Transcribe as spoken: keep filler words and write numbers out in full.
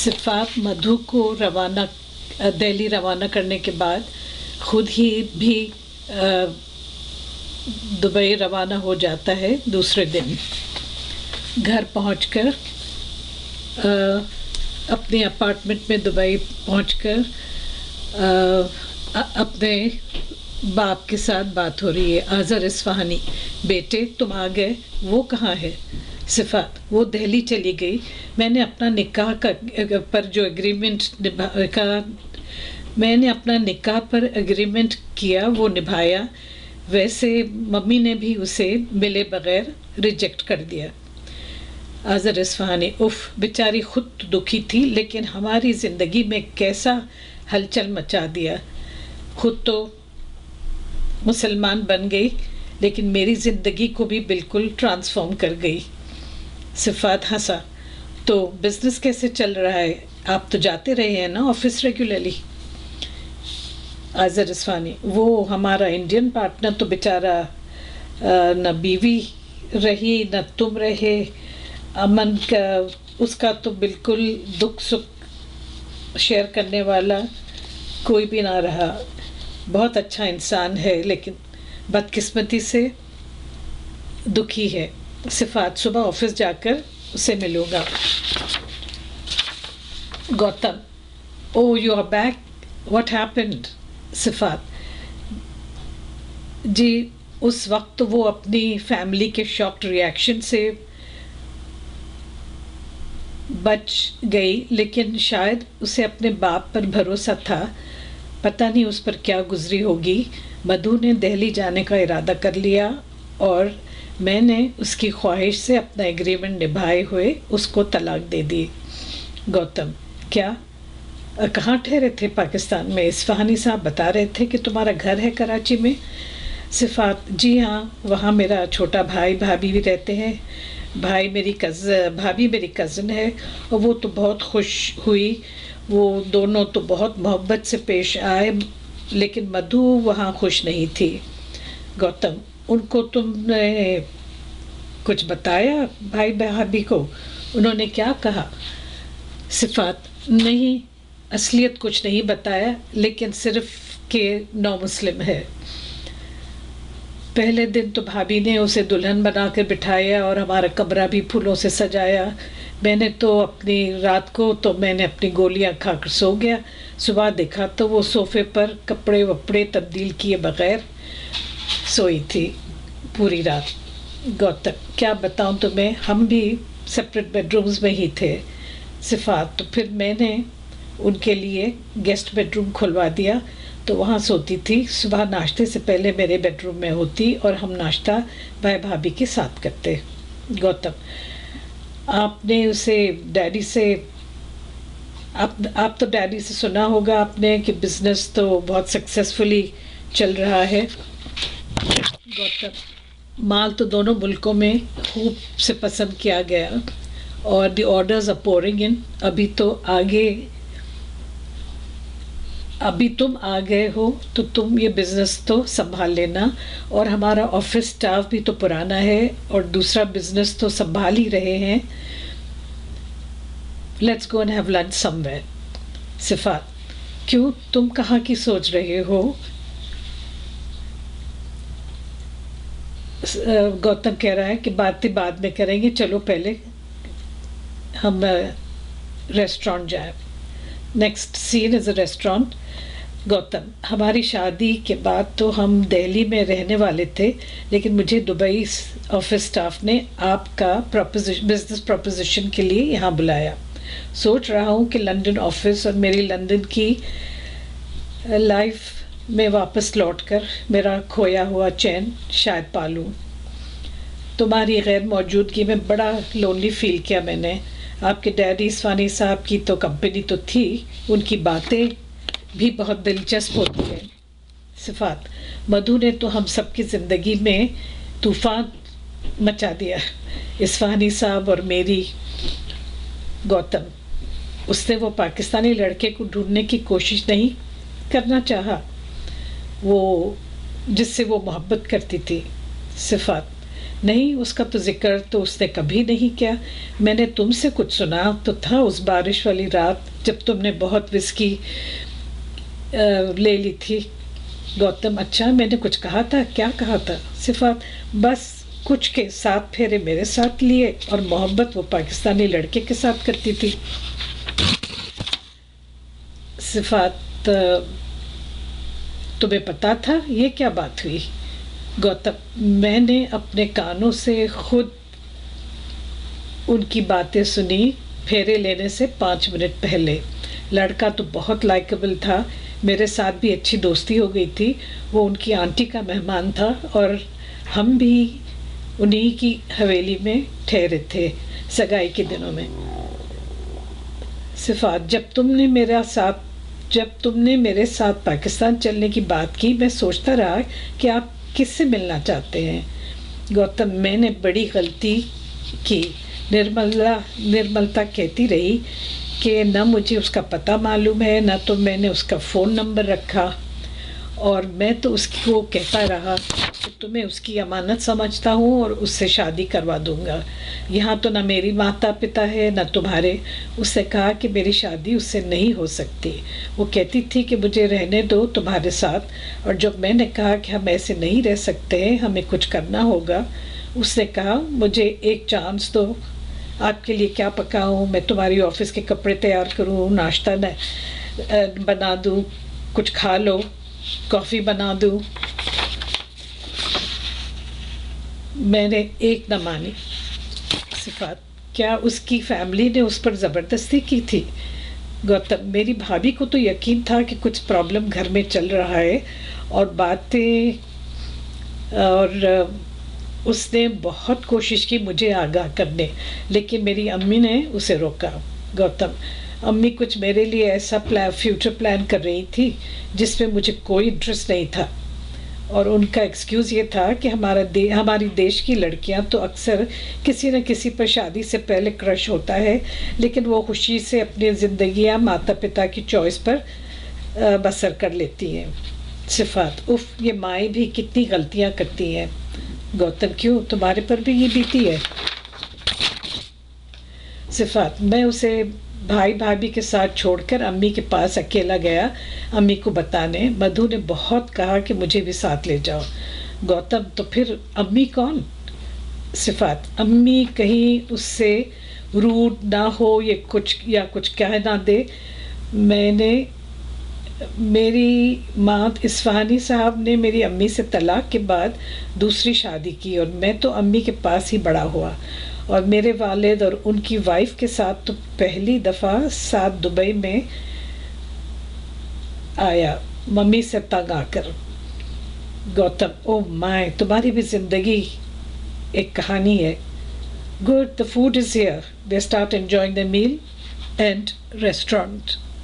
صفات مدھو کو روانہ دہلی روانہ کرنے کے بعد خود ہی بھی دبئی روانہ ہو جاتا ہے دوسرے دن. گھر پہنچ کر اپنے اپارٹمنٹ میں دبئی پہنچ کر اپنے باپ کے ساتھ بات ہو رہی ہے. اظہر اصفہانی: بیٹے تم آ گئے. وہ کہاں ہے؟ صفات: وہ دہلی چلی گئی. میں نے اپنا نکاح پر جو اگریمنٹ کا میں نے اپنا نکاح پر اگریمنٹ کیا وہ نبھایا. ویسے ممی نے بھی اسے ملے بغیر ریجیکٹ کر دیا. اظہر اصفہانی: اف بیچاری خود تو دکھی تھی لیکن ہماری زندگی میں کیسا ہلچل مچا دیا. خود تو مسلمان بن گئی لیکن میری زندگی کو بھی بالکل ٹرانسفارم کر گئی. صفات ہنسا: تو بزنس کیسے چل رہا ہے؟ آپ تو جاتے رہے ہیں نا آفس ریگولرلی. اظہر اصفہانی: وہ ہمارا انڈین پارٹنر تو بیچارہ نہ بیوی رہی نہ تم رہے. امن کا اس کا تو بالکل دکھ سکھ شیئر کرنے والا کوئی بھی نہ رہا. بہت اچھا انسان ہے لیکن بدقسمتی سے دکھی ہے. صفات: صبح آفس جا کر اسے ملوں گا. Gautam: oh you are back, what happened? Sifat: جی اس وقت وہ اپنی فیملی کے شاکڈ ریئیکشن سے بچ گئی لیکن شاید اسے اپنے باپ پر بھروسہ تھا. پتہ نہیں اس پر کیا گزری ہوگی. مدھو نے دہلی جانے کا ارادہ کر لیا اور میں نے اس کی خواہش سے اپنا ایگریمنٹ نبھائے ہوئے اس کو طلاق دے دی. گوتم: کیا کہاں ٹھہرے تھے پاکستان میں؟ اصفہانی صاحب بتا رہے تھے کہ تمہارا گھر ہے کراچی میں. صفات: جی ہاں، وہاں میرا چھوٹا بھائی بھابھی بھی رہتے ہیں. بھائی میری کزن بھابھی میری کزن ہے اور وہ تو بہت خوش ہوئی. وہ دونوں تو بہت محبت سے پیش آئے لیکن مدھو وہاں خوش نہیں تھی. گوتم: ان کو تم نے کچھ بتایا بھائی بھابھی کو؟ انہوں نے کیا کہا؟ صفات: نہیں، اصلیت کچھ نہیں بتایا لیکن صرف کہ نو مسلم ہے. پہلے دن تو بھابھی نے اسے دلہن بنا کر بٹھایا اور ہمارا کمرہ بھی پھولوں سے سجایا. میں نے تو اپنی رات کو تو میں نے اپنی گولیاں کھا کر سو گیا. صبح دیکھا تو وہ صوفے پر کپڑے وپڑے تبدیل کیے بغیر سوئی تھی پوری رات. گوتم: کیا بتاؤں تمہیں، ہم بھی سپریٹ بیڈ رومز میں ہی تھے. صفات: تو پھر میں نے ان کے لیے گیسٹ بیڈ روم کھلوا دیا تو وہاں سوتی تھی. صبح ناشتے سے پہلے میرے بیڈ روم میں ہوتی اور ہم ناشتہ بھائی بھابھی کے ساتھ کرتے. گوتم: آپ نے اسے ڈیڈی سے آپ آپ تو ڈیڈی سے سنا ہوگا آپ نے کہ بزنس تو بہت سکسیسفلی چل رہا ہے. گوتم: مال تو دونوں ملکوں میں خوب سے پسند کیا گیا اور the orders are pouring in. ابھی تو آگے ابھی تم آ گئے ہو تو تم یہ بزنس تو سنبھال لینا اور ہمارا آفس سٹاف بھی تو پرانا ہے اور دوسرا بزنس تو سنبھال ہی رہے ہیں. Let's go and have lunch somewhere. Sifat: کیوں، تم کہاں کی سوچ رہے ہو؟ گوتم کہہ رہا ہے کہ باتیں بعد میں کریں گے، چلو پہلے ہم ریسٹورانٹ جائیں. Next scene is a restaurant. Gautam: ہماری شادی کے بعد تو ہم دہلی میں رہنے والے تھے لیکن مجھے دبئی آفس سٹاف نے آپ کا بزنس پروپوزیشن کے لیے یہاں بلایا. سوچ رہا ہوں کہ لندن آفس اور میری لندن کی لائف میں واپس لوٹ کر میرا کھویا ہوا چین شاید پالوں. تمہاری غیر موجودگی میں بڑا لونلی فیل کیا میں نے. آپ کے ڈیڈی اصفہانی صاحب کی تو کمپنی تو تھی، ان کی باتیں بھی بہت دلچسپ ہوتی ہیں. صفات: مدھو نے تو ہم سب کی زندگی میں طوفان مچا دیا، اصفہانی صاحب اور میری. گوتم: اس نے وہ پاکستانی لڑکے کو ڈھونڈنے کی کوشش نہیں کرنا چاہا وہ جس سے وہ محبت کرتی تھی؟ صفات: نہیں اس کا تو ذکر تو اس نے کبھی نہیں کیا. میں نے تم سے کچھ سنا تو تھا اس بارش والی رات جب تم نے بہت وسکی لے لی تھی. گوتم اچھا میں نے کچھ کہا تھا؟ کیا کہا تھا؟ صفات بس کچھ کے ساتھ پھیرے میرے ساتھ لیے اور محبت وہ پاکستانی لڑکے کے ساتھ کرتی تھی. صفات تمہیں پتا تھا یہ کیا بات ہوئی؟ گوتم میں نے اپنے کانوں سے خود ان کی باتیں سنی پھیرے لینے سے پانچ منٹ پہلے. لڑکا تو بہت لائکبل تھا, میرے ساتھ بھی اچھی دوستی ہو گئی تھی. وہ ان کی آنٹی کا مہمان تھا اور ہم بھی انہی کی حویلی میں ٹھہرے تھے سگائی کے دنوں میں. صفات جب تم نے میرا ساتھ جب تم نے میرے ساتھ پاکستان چلنے کی بات کی میں سوچتا رہا کہ آپ کس سے ملنا چاہتے ہیں. گوتم میں نے بڑی غلطی کی. نرملا نرملتا کہتی رہی کہ نہ مجھے اس کا پتہ معلوم ہے نہ تو میں نے اس کا فون نمبر رکھا, اور میں تو اس کو کہتا رہا کہ تمہیں اس کی امانت سمجھتا ہوں اور اس سے شادی کروا دوں گا. یہاں تو نہ میری ماتا پتا ہے نہ تمہارے. اس نے کہا کہ میری شادی اس سے نہیں ہو سکتی. وہ کہتی تھی کہ مجھے رہنے دو تمہارے ساتھ, اور جب میں نے کہا کہ ہم ایسے نہیں رہ سکتے ہیں ہمیں کچھ کرنا ہوگا, اس نے کہا مجھے ایک چانس دو. آپ کے لیے کیا پکاؤں؟ میں تمہاری آفس کے کپڑے تیار کروں, ناشتہ بنا دوں, کچھ کھا لو, کافی بنا دوں. میں نے ایک نہ مانی. صفات کیا اس کی فیملی نے اس پر زبردستی کی تھی؟ گوتم میری بھابھی کو تو یقین تھا کہ کچھ پرابلم گھر میں چل رہا ہے اور باتیں, اور اس نے بہت کوشش کی مجھے آگاہ کرنے, لیکن میری امی نے اسے روکا. گوتم امی کچھ میرے لیے ایسا پلان فیوچر پلان کر رہی تھی جس میں مجھے کوئی انٹرسٹ نہیں تھا, اور ان کا ایکسکیوز یہ تھا کہ ہمارا دے ہماری دیش کی لڑکیاں تو اکثر کسی نہ کسی پر شادی سے پہلے کرش ہوتا ہے, لیکن وہ خوشی سے اپنی زندگیاں ماتا پتا کی چوائس پر بسر کر لیتی ہیں. صفات اف یہ مائیں بھی کتنی غلطیاں کرتی ہیں. گوتم کیوں تمہارے پر بھی یہ بیتی ہے؟ صفات میں اسے بھائی بھابھی کے ساتھ چھوڑ کر امی کے پاس اکیلا گیا امی کو بتانے. مدھو نے بہت کہا کہ مجھے بھی ساتھ لے جاؤ. گوتم تو پھر امی کون؟ صفات امی کہیں اس سے روڈ نہ ہو یہ کچھ یا کچھ کہہ نہ دے. میں نے میری ماں اصفہانی صاحب نے میری امی سے طلاق کے بعد دوسری شادی کی, اور میں تو امی کے پاس ہی بڑا ہوا, اور میرے والد اور ان کی وائف کے ساتھ تو پہلی دفعہ ساتھ دبئی میں آیا ممی سے تنگ آ کر. گوتم او مائے تمہاری بھی زندگی ایک کہانی ہے. Good the food is here. They start enjoying the meal and restaurant